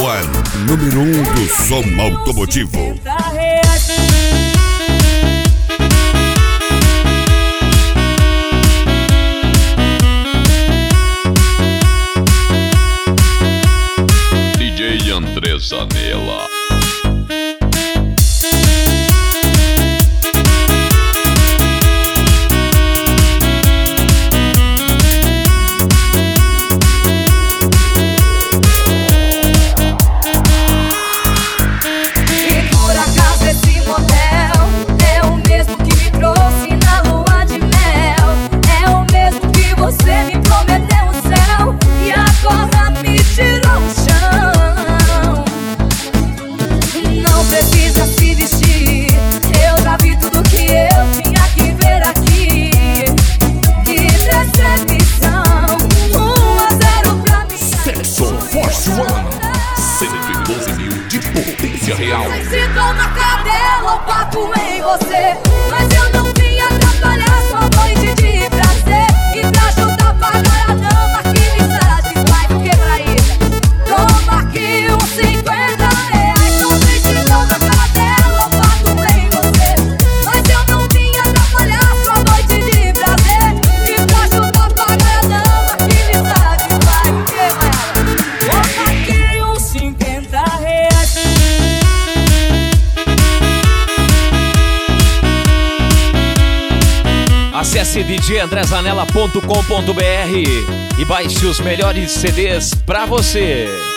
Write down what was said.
One, número 1 do som automotivo. DJ André Zanella. Force One, 112 mil de potência real. Sintam na cadela o papo em você, mas eu não vim atrapalhar sua noite de prazer. E pra ajudar a pagar a dama que me satisfaz, o que pra isso? Toma aqui uns 50 reais. Não vem sintam na cadela o papo em você, mas eu não vim atrapalhar sua noite de prazer. E pra ajudar a pagar a dama que me satisfaz, o que pra isso? Acesse djandrezanella.com.br e baixe os melhores CDs pra você.